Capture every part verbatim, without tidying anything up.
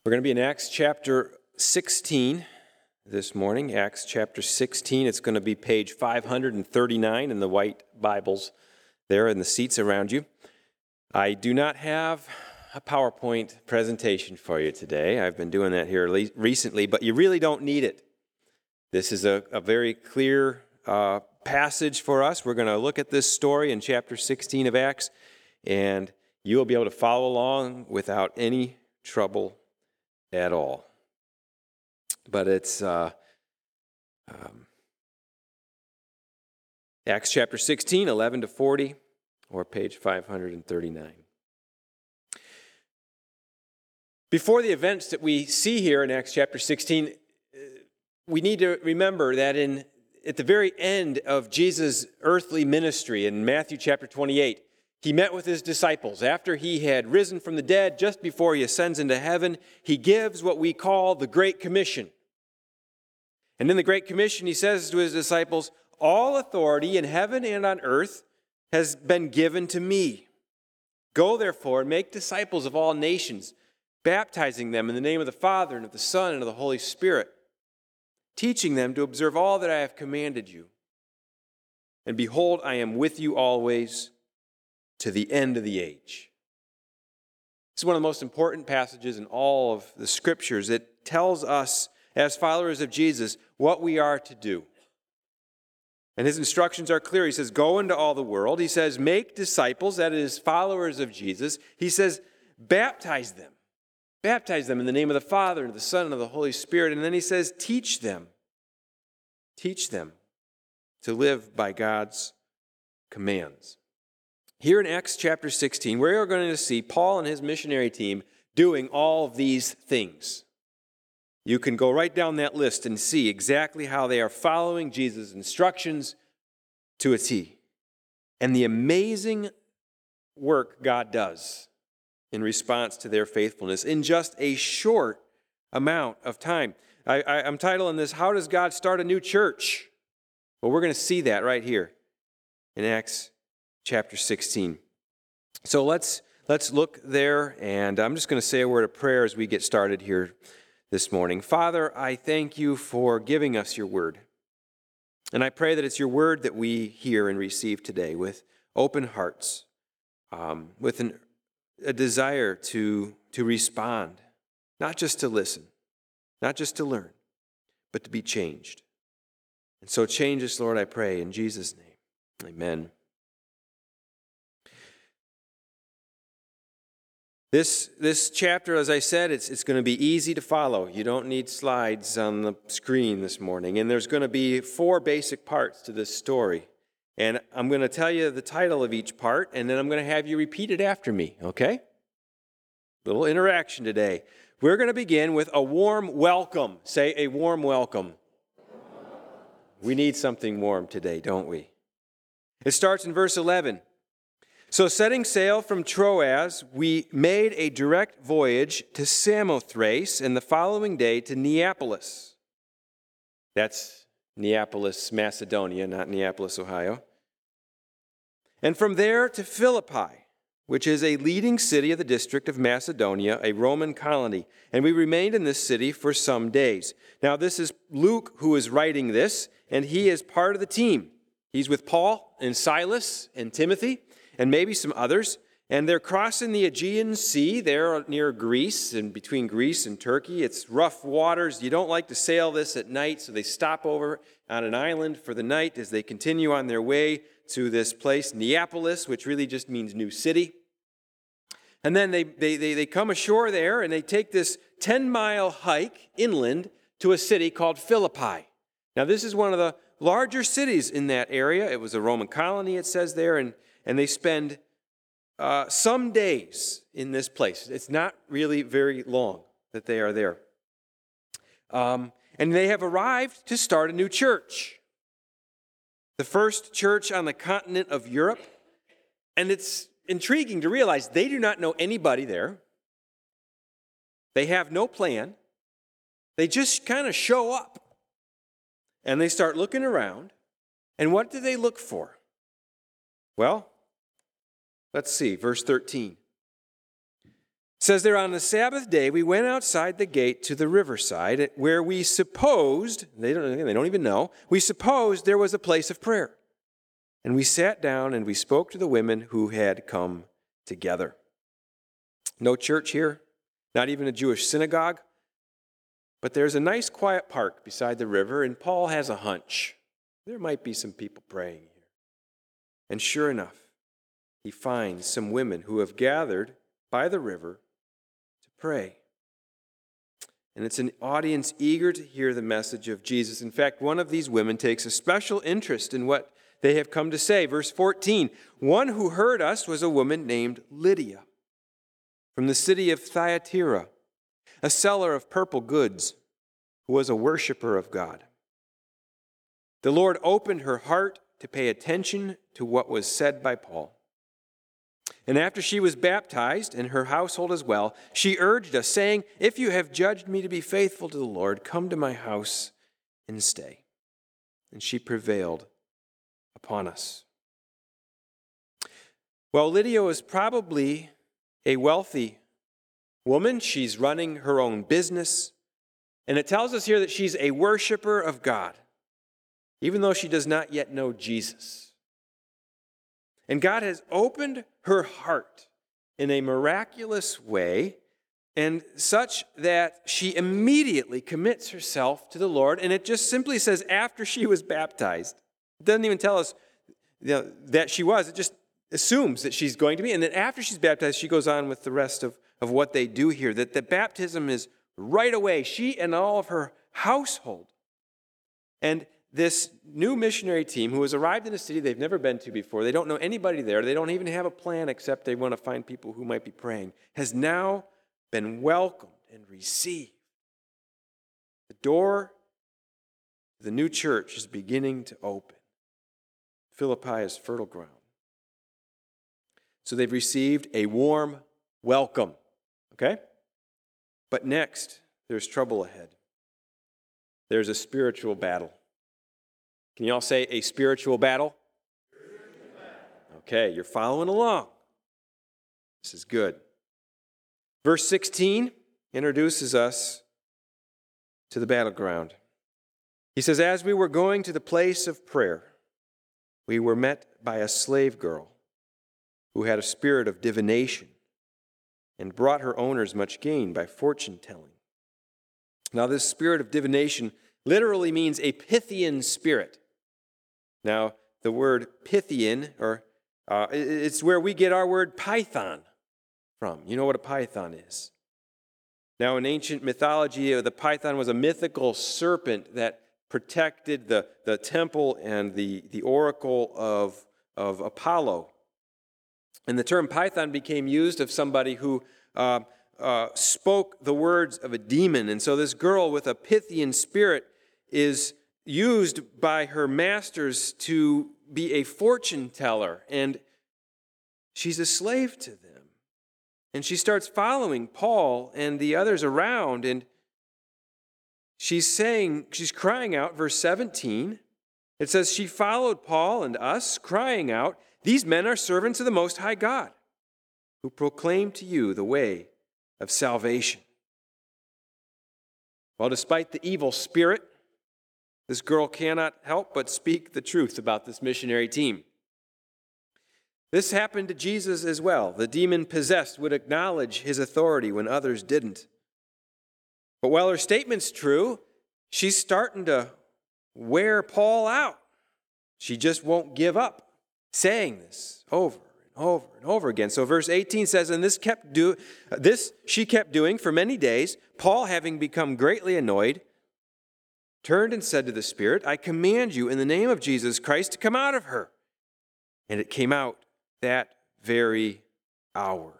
We're going to be in Acts chapter sixteen this morning. Acts chapter sixteen. It's going to be page five hundred thirty-nine in the white Bibles there in the seats around you. I do not have a PowerPoint presentation for you today. I've been doing that here recently, but you really don't need it. This is a, a very clear uh, passage for us. We're going to look at this story in chapter sixteen of Acts, and you will be able to follow along without any trouble at all. But it's uh, um, Acts chapter sixteen, eleven to forty, or page five hundred thirty-nine. Before the events that we see here in Acts chapter sixteen, we need to remember that in at the very end of Jesus' earthly ministry in Matthew chapter twenty-eight, he met with his disciples. After he had risen from the dead, just before he ascends into heaven, he gives what we call the Great Commission. And in the Great Commission, he says to his disciples, "All authority in heaven and on earth has been given to me. Go, therefore, and make disciples of all nations, baptizing them in the name of the Father and of the Son and of the Holy Spirit, teaching them to observe all that I have commanded you. And behold, I am with you always to the end of the age." This is one of the most important passages in all of the Scriptures. It tells us, as followers of Jesus, what we are to do. And his instructions are clear. He says, go into all the world. He says, make disciples, that is, followers of Jesus. He says, baptize them. Baptize them in the name of the Father and of the Son and of the Holy Spirit. And then he says, teach them. Teach them to live by God's commands. Here in Acts chapter sixteen, we are going to see Paul and his missionary team doing all of these things. You can go right down that list and see exactly how they are following Jesus' instructions to a T. And the amazing work God does in response to their faithfulness in just a short amount of time. I, I, I'm titling this, How Does God Start a New Church? Well, we're going to see that right here in Acts chapter sixteen. So let's let's look there, and I'm just going to say a word of prayer as we get started here this morning. Father, I thank you for giving us your word. And I pray that it's your word that we hear and receive today with open hearts, um, with an, a desire to, to respond, not just to listen, not just to learn, but to be changed. And so change us, Lord, I pray, in Jesus' name. Amen. This this chapter, as I said, it's it's going to be easy to follow. You don't need slides on the screen this morning. And there's going to be four basic parts to this story. And I'm going to tell you the title of each part, and then I'm going to have you repeat it after me, okay? Little interaction today. We're going to begin with a warm welcome. Say a warm welcome. We need something warm today, don't we? It starts in verse eleven. So setting sail from Troas, we made a direct voyage to Samothrace, and the following day to Neapolis. That's Neapolis, Macedonia, not Neapolis, Ohio. And from there to Philippi, which is a leading city of the district of Macedonia, a Roman colony. And we remained in this city for some days. Now this is Luke who is writing this, and he is part of the team. He's with Paul and Silas and Timothy, and maybe some others, and they're crossing the Aegean Sea there near Greece, and between Greece and Turkey. It's rough waters. You don't like to sail this at night, so they stop over on an island for the night as they continue on their way to this place, Neapolis, which really just means new city. And then they, they, they, they come ashore there, and they take this ten-mile hike inland to a city called Philippi. Now, this is one of the larger cities in that area. It was a Roman colony, it says there, and And they spend uh, some days in this place. It's not really very long that they are there. Um, and they have arrived to start a new church. The first church on the continent of Europe. And it's intriguing to realize they do not know anybody there. They have no plan. They just kind of show up. And they start looking around. And what do they look for? Well, let's see, verse thirteen. It says there, on the Sabbath day, we went outside the gate to the riverside where we supposed, they don't, they don't even know, we supposed there was a place of prayer. And we sat down and we spoke to the women who had come together. No church here, not even a Jewish synagogue, but there's a nice quiet park beside the river, and Paul has a hunch. There might be some people praying here. And sure enough, he finds some women who have gathered by the river to pray. And it's an audience eager to hear the message of Jesus. In fact, one of these women takes a special interest in what they have come to say. Verse fourteen, one who heard us was a woman named Lydia from the city of Thyatira, a seller of purple goods, who was a worshiper of God. The Lord opened her heart to pay attention to what was said by Paul. And after she was baptized, and her household as well, she urged us, saying, if you have judged me to be faithful to the Lord, come to my house and stay. And she prevailed upon us. Well, Lydia was probably a wealthy woman. She's running her own business. And it tells us here that she's a worshiper of God, even though she does not yet know Jesus. And God has opened her heart in a miraculous way, and such that she immediately commits herself to the Lord. And it just simply says after she was baptized. It doesn't even tell us, you know, that she was. It just assumes that she's going to be. And then after she's baptized, she goes on with the rest of, of what they do here. That the baptism is right away. She and all of her household. And this new missionary team who has arrived in a city they've never been to before, they don't know anybody there, they don't even have a plan except they want to find people who might be praying, has now been welcomed and received. The door to the new church is beginning to open. Philippi is fertile ground. So they've received a warm welcome, okay? But next, there's trouble ahead. There's a spiritual battle. Can you all say a spiritual battle? Okay, you're following along. This is good. Verse sixteen introduces us to the battleground. He says, as we were going to the place of prayer, we were met by a slave girl who had a spirit of divination and brought her owners much gain by fortune telling. Now, this spirit of divination literally means a Pythian spirit. Now, the word Pythian, or uh, it's where we get our word python from. You know what a python is. Now, in ancient mythology, the python was a mythical serpent that protected the, the temple and the, the oracle of, of Apollo. And the term python became used of somebody who uh, uh, spoke the words of a demon. And so this girl with a Pythian spirit is used by her masters to be a fortune teller. And she's a slave to them. And she starts following Paul and the others around. And she's saying, she's crying out, verse seventeen. It says, she followed Paul and us, crying out, these men are servants of the Most High God, who proclaim to you the way of salvation. Well, despite the evil spirit, this girl cannot help but speak the truth about this missionary team. This happened to Jesus as well. The demon-possessed would acknowledge his authority when others didn't. But while her statement's true, she's starting to wear Paul out. She just won't give up saying this over and over and over again. So verse eighteen says, and this kept do this she kept doing for many days. Paul, having become greatly annoyed, turned and said to the spirit, I command you in the name of Jesus Christ to come out of her. And it came out that very hour.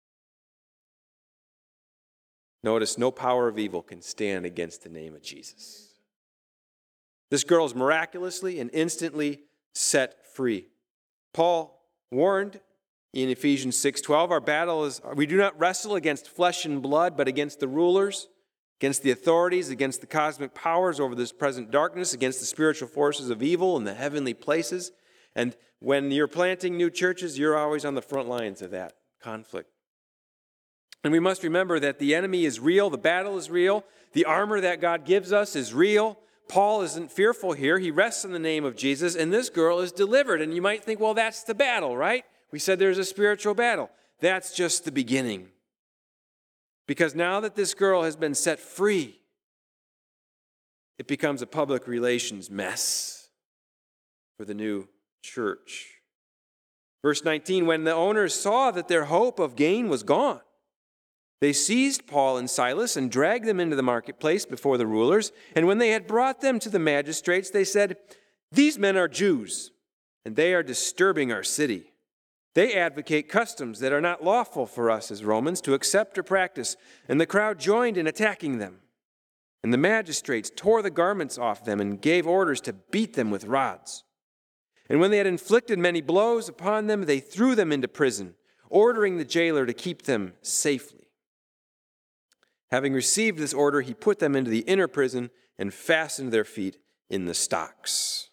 Notice, no power of evil can stand against the name of Jesus. This girl is miraculously and instantly set free. Paul warned in Ephesians six twelve, our battle is, we do not wrestle against flesh and blood, but against the rulers, against the authorities, against the cosmic powers over this present darkness, against the spiritual forces of evil in the heavenly places. And when you're planting new churches, you're always on the front lines of that conflict. And we must remember that the enemy is real, the battle is real, the armor that God gives us is real. Paul isn't fearful here. He rests in the name of Jesus, and this girl is delivered. And you might think, well, that's the battle, right? We said there's a spiritual battle. That's just the beginning. Because now that this girl has been set free, it becomes a public relations mess for the new church. Verse nineteen, when the owners saw that their hope of gain was gone, they seized Paul and Silas and dragged them into the marketplace before the rulers. And when they had brought them to the magistrates, they said, "These men are Jews, and they are disturbing our city. They advocate customs that are not lawful for us as Romans to accept or practice." And the crowd joined in attacking them. And the magistrates tore the garments off them and gave orders to beat them with rods. And when they had inflicted many blows upon them, they threw them into prison, ordering the jailer to keep them safely. Having received this order, he put them into the inner prison and fastened their feet in the stocks.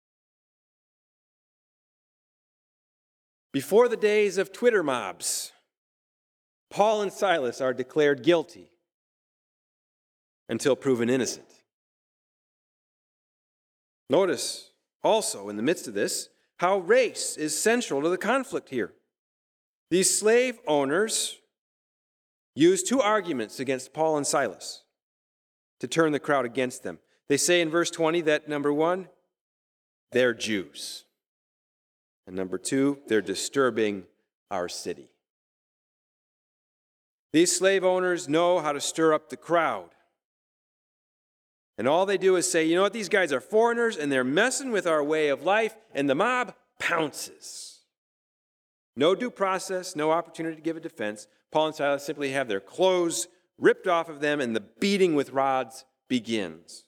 Before the days of Twitter mobs, Paul and Silas are declared guilty until proven innocent. Notice also, in the midst of this, how race is central to the conflict here. These slave owners used two arguments against Paul and Silas to turn the crowd against them. They say in verse twenty that, number one, they're Jews. And number two, they're disturbing our city. These slave owners know how to stir up the crowd. And all they do is say, you know what, these guys are foreigners and they're messing with our way of life, and the mob pounces. No due process, no opportunity to give a defense. Paul and Silas simply have their clothes ripped off of them, and the beating with rods begins.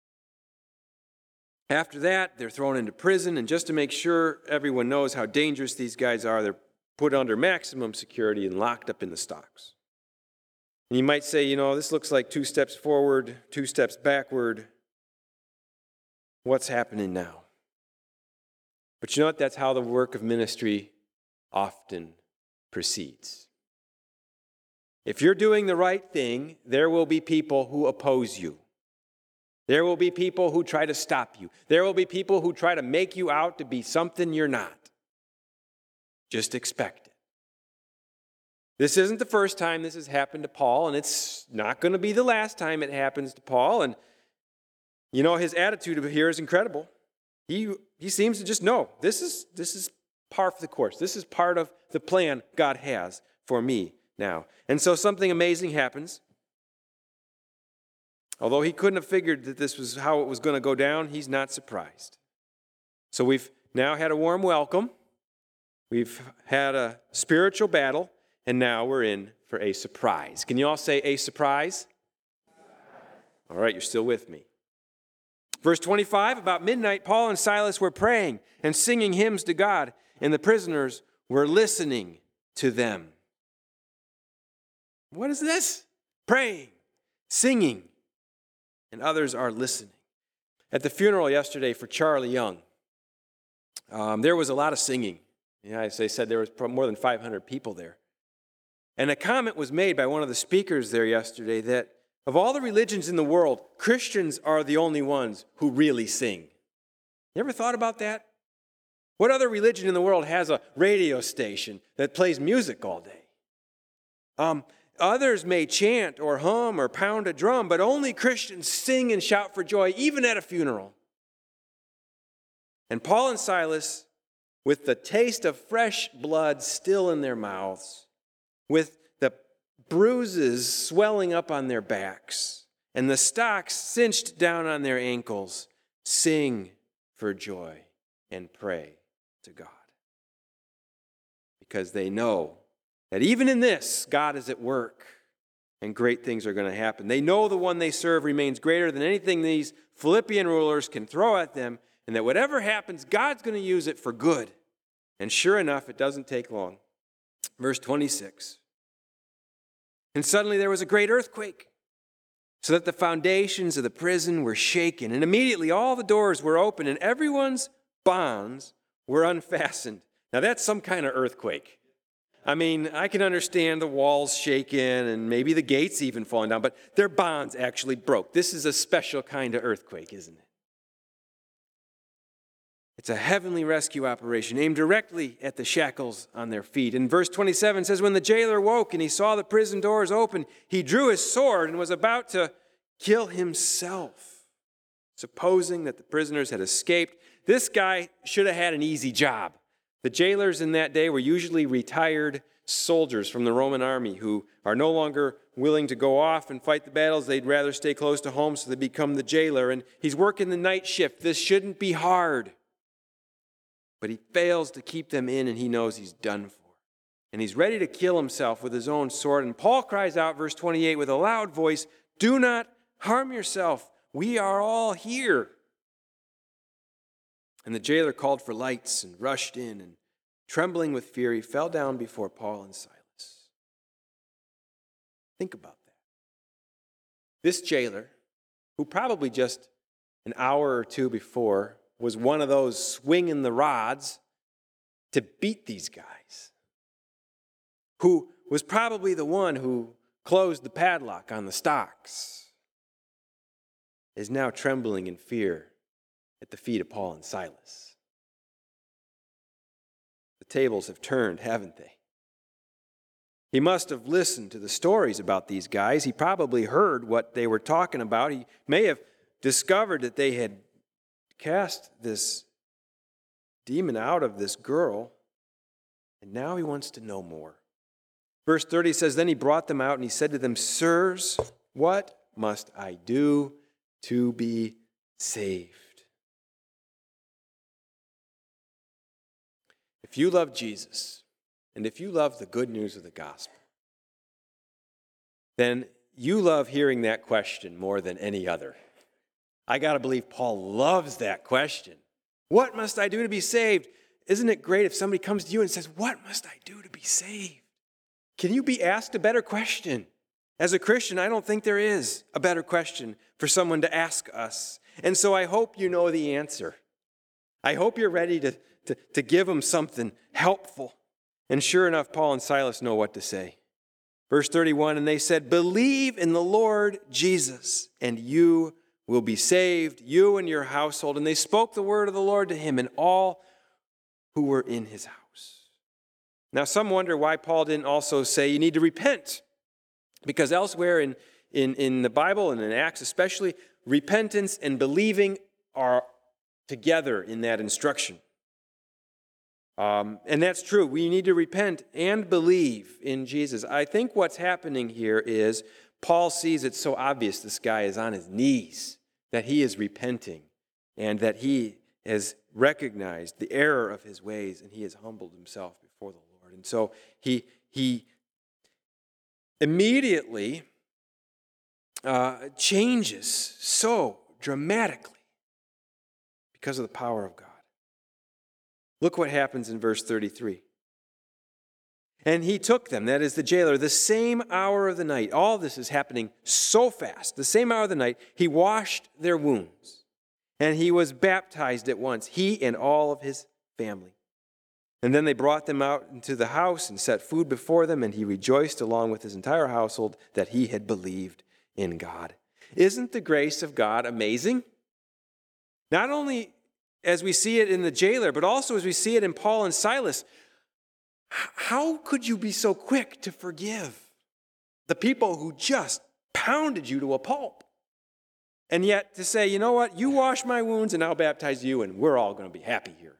After that, they're thrown into prison, and just to make sure everyone knows how dangerous these guys are, they're put under maximum security and locked up in the stocks. And you might say, you know, this looks like two steps forward, two steps backward. What's happening now? But you know what? That's how the work of ministry often proceeds. If you're doing the right thing, there will be people who oppose you. There will be people who try to stop you. There will be people who try to make you out to be something you're not. Just expect it. This isn't the first time this has happened to Paul, and it's not going to be the last time it happens to Paul. And, you know, his attitude here is incredible. He, he seems to just know, this is, this is par for the course. This is part of the plan God has for me now. And so something amazing happens. Although he couldn't have figured that this was how it was going to go down, he's not surprised. So we've now had a warm welcome. We've had a spiritual battle, and now we're in for a surprise. Can you all say a surprise? All right, you're still with me. Verse twenty-five, about midnight, Paul and Silas were praying and singing hymns to God, and the prisoners were listening to them. What is this? Praying, singing, and others are listening. At the funeral yesterday for Charlie Young, um, there was a lot of singing. Yeah, as they said, there was more than five hundred people there. And a comment was made by one of the speakers there yesterday that of all the religions in the world, Christians are the only ones who really sing. You ever thought about that? What other religion in the world has a radio station that plays music all day? Um, others may chant or hum or pound a drum, but only Christians sing and shout for joy, even at a funeral. And Paul and Silas, with the taste of fresh blood still in their mouths, with the bruises swelling up on their backs, and the stocks cinched down on their ankles, sing for joy and pray to God. Because they know that even in this, God is at work and great things are going to happen. They know the one they serve remains greater than anything these Philippian rulers can throw at them, and that whatever happens, God's going to use it for good. And sure enough, it doesn't take long. Verse twenty-six. And suddenly there was a great earthquake, so that the foundations of the prison were shaken. And immediately all the doors were open, and everyone's bonds were unfastened. Now that's some kind of earthquake. I mean, I can understand the walls shaking and maybe the gates even falling down, but their bonds actually broke. This is a special kind of earthquake, isn't it? It's a heavenly rescue operation aimed directly at the shackles on their feet. And verse twenty-seven says, when the jailer woke and he saw the prison doors open, he drew his sword and was about to kill himself, supposing that the prisoners had escaped. This guy should have had an easy job. The jailers in that day were usually retired soldiers from the Roman army who are no longer willing to go off and fight the battles. They'd rather stay close to home, so they become the jailer. And he's working the night shift. This shouldn't be hard. But he fails to keep them in, and he knows he's done for. And he's ready to kill himself with his own sword. And Paul cries out, verse twenty-eight, with a loud voice, do not harm yourself. We are all here. And the jailer called for lights and rushed in, and trembling with fear, he fell down before Paul and Silas. Think about that. This jailer, who probably just an hour or two before was one of those swinging the rods to beat these guys, who was probably the one who closed the padlock on the stocks, is now trembling in fear at the feet of Paul and Silas. The tables have turned, haven't they? He must have listened to the stories about these guys. He probably heard what they were talking about. He may have discovered that they had cast this demon out of this girl, and now he wants to know more. Verse thirty says, then he brought them out and he said to them, sirs, what must I do to be saved? If you love Jesus, and if you love the good news of the gospel, then you love hearing that question more than any other. I got to believe Paul loves that question. What must I do to be saved? Isn't it great if somebody comes to you and says, what must I do to be saved? Can you be asked a better question? As a Christian, I don't think there is a better question for someone to ask us. And so I hope you know the answer. I hope you're ready to, to, to give them something helpful. And sure enough, Paul and Silas know what to say. Verse thirty-one, and they said, believe in the Lord Jesus, and you will be saved, you and your household. And they spoke the word of the Lord to him and all who were in his house. Now, some wonder why Paul didn't also say you need to repent. Because elsewhere in, in, in the Bible and in Acts especially, repentance and believing are together in that instruction. Um, and that's true. We need to repent and believe in Jesus. I think what's happening here is Paul sees it so obvious this guy is on his knees, that he is repenting, and that he has recognized the error of his ways, and he has humbled himself before the Lord. And so he, he immediately uh, changes so dramatically because of the power of God. Look what happens in verse thirty-three. And he took them, that is the jailer, the same hour of the night. All this is happening so fast. The same hour of the night, he washed their wounds. And he was baptized at once, he and all of his family. And then they brought them out into the house and set food before them, and he rejoiced along with his entire household that he had believed in God. Isn't the grace of God amazing? Not only as we see it in the jailer, but also as we see it in Paul and Silas. How could you be so quick to forgive the people who just pounded you to a pulp? And yet to say, you know what, you wash my wounds and I'll baptize you and we're all going to be happy here.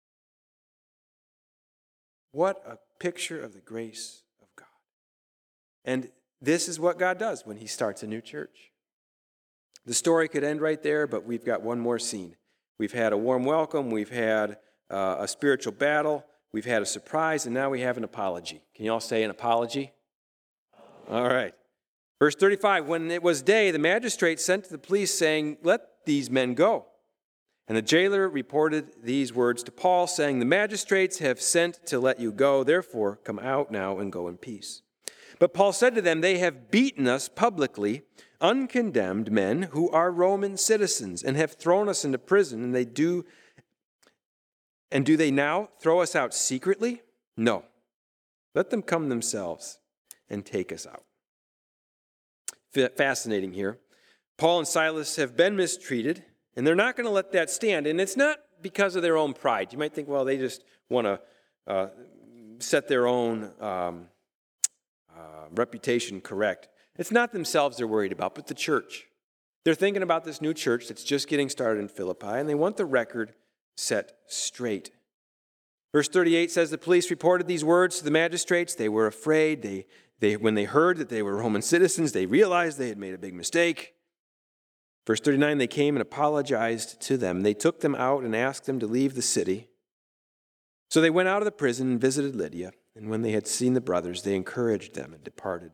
What a picture of the grace of God. And this is what God does when he starts a new church. The story could end right there, but we've got one more scene. We've had a warm welcome, we've had uh, a spiritual battle, we've had a surprise, and now we have an apology. Can you all say an apology? All right. Verse thirty-five, when it was day, the magistrate sent to the police saying, let these men go. And the jailer reported these words to Paul, saying, the magistrates have sent to let you go, therefore come out now and go in peace. But Paul said to them, they have beaten us publicly, uncondemned men who are Roman citizens, and have thrown us into prison, and they do And do they now throw us out secretly? No. Let them come themselves and take us out. Fascinating here. Paul and Silas have been mistreated, and they're not going to let that stand. And it's not because of their own pride. You might think, well, they just want to uh, set their own um, uh, reputation correct. It's not themselves they're worried about, but the church. They're thinking about this new church that's just getting started in Philippi, and they want the record set straight. Verse thirty-eight says the police reported these words to the magistrates. They were afraid. They, they, when they heard that they were Roman citizens, they realized they had made a big mistake. Verse thirty-nine, they came and apologized to them. They took them out and asked them to leave the city. So they went out of the prison and visited Lydia, and when they had seen the brothers, they encouraged them and departed.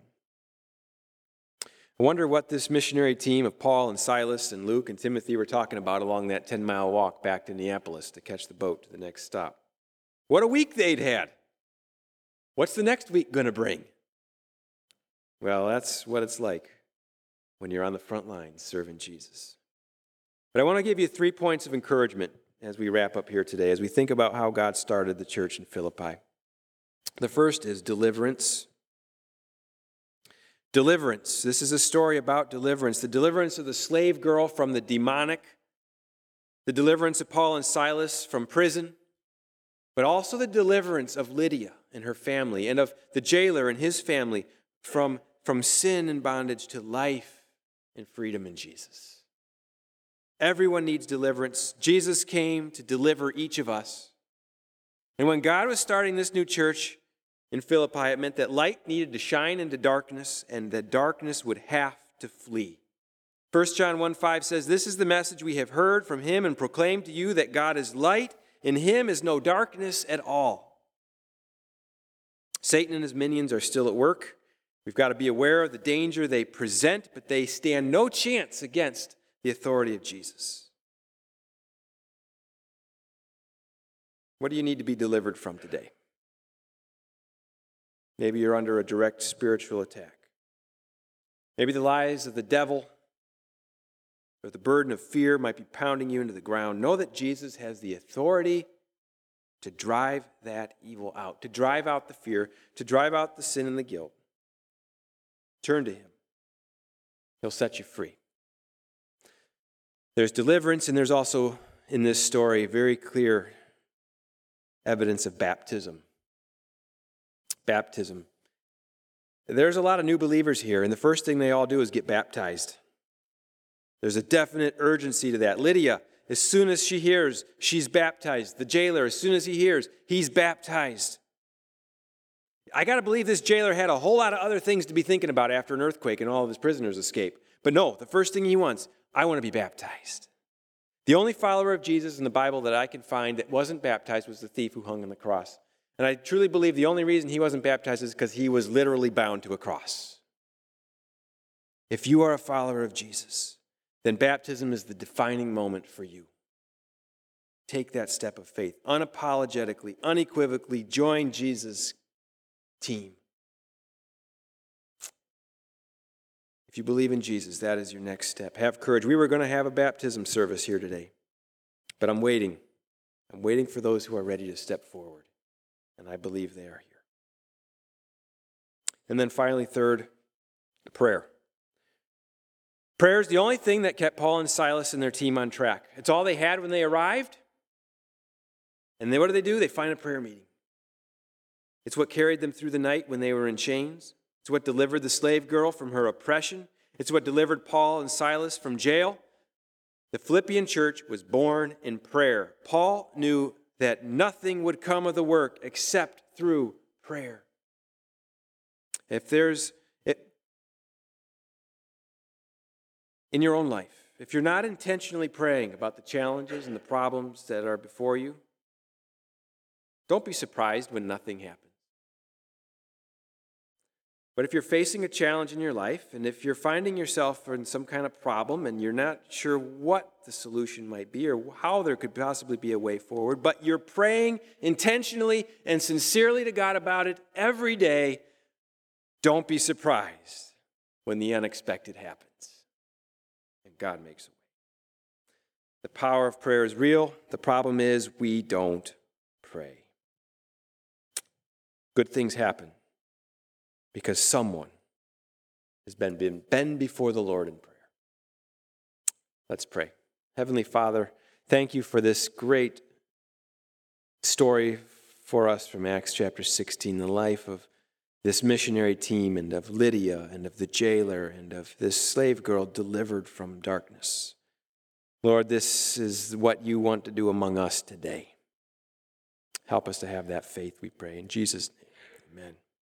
I wonder what this missionary team of Paul and Silas and Luke and Timothy were talking about along that ten-mile walk back to Neapolis to catch the boat to the next stop. What a week they'd had. What's the next week going to bring? Well, that's what it's like when you're on the front lines serving Jesus. But I want to give you three points of encouragement as we wrap up here today, as we think about how God started the church in Philippi. The first is deliverance. Deliverance. This is a story about deliverance. The deliverance of the slave girl from the demonic, the deliverance of Paul and Silas from prison, but also the deliverance of Lydia and her family, and of the jailer and his family from, from sin and bondage to life and freedom in Jesus. Everyone needs deliverance. Jesus came to deliver each of us. And when God was starting this new church in Philippi, it meant that light needed to shine into darkness, and that darkness would have to flee. First John one five says, "This is the message we have heard from him and proclaimed to you, that God is light. In him is no darkness at all." Satan and his minions are still at work. We've got to be aware of the danger they present, but they stand no chance against the authority of Jesus. What do you need to be delivered from today? Maybe you're under a direct spiritual attack. Maybe the lies of the devil or the burden of fear might be pounding you into the ground. Know that Jesus has the authority to drive that evil out, to drive out the fear, to drive out the sin and the guilt. Turn to him. He'll set you free. There's deliverance, and there's also, in this story, very clear evidence of baptism. Baptism. There's a lot of new believers here, and the first thing they all do is get baptized. There's a definite urgency to that. Lydia, as soon as she hears, she's baptized. The jailer, as soon as he hears, he's baptized. I got to believe this jailer had a whole lot of other things to be thinking about after an earthquake and all of his prisoners escape. But no, the first thing he wants, I want to be baptized. The only follower of Jesus in the Bible that I can find that wasn't baptized was the thief who hung on the cross. And I truly believe the only reason he wasn't baptized is because he was literally bound to a cross. If you are a follower of Jesus, then baptism is the defining moment for you. Take that step of faith. Unapologetically, unequivocally join Jesus' team. If you believe in Jesus, that is your next step. Have courage. We were going to have a baptism service here today, but I'm waiting. I'm waiting for those who are ready to step forward, and I believe they are here. And then finally, third, prayer. Prayer is the only thing that kept Paul and Silas and their team on track. It's all they had when they arrived. And then what do they do? They find a prayer meeting. It's what carried them through the night when they were in chains. It's what delivered the slave girl from her oppression. It's what delivered Paul and Silas from jail. The Philippian church was born in prayer. Paul knew that nothing would come of the work except through prayer. If there's, it, in your own life, if you're not intentionally praying about the challenges and the problems that are before you, don't be surprised when nothing happens. But if you're facing a challenge in your life, and if you're finding yourself in some kind of problem and you're not sure what the solution might be or how there could possibly be a way forward, but you're praying intentionally and sincerely to God about it every day, don't be surprised when the unexpected happens and God makes a way. The power of prayer is real. The problem is we don't pray. Good things happen because someone has been, been, been before the Lord in prayer. Let's pray. Heavenly Father, thank you for this great story for us from Acts chapter sixteen, the life of this missionary team and of Lydia and of the jailer and of this slave girl delivered from darkness. Lord, this is what you want to do among us today. Help us to have that faith, we pray. In Jesus' name, amen.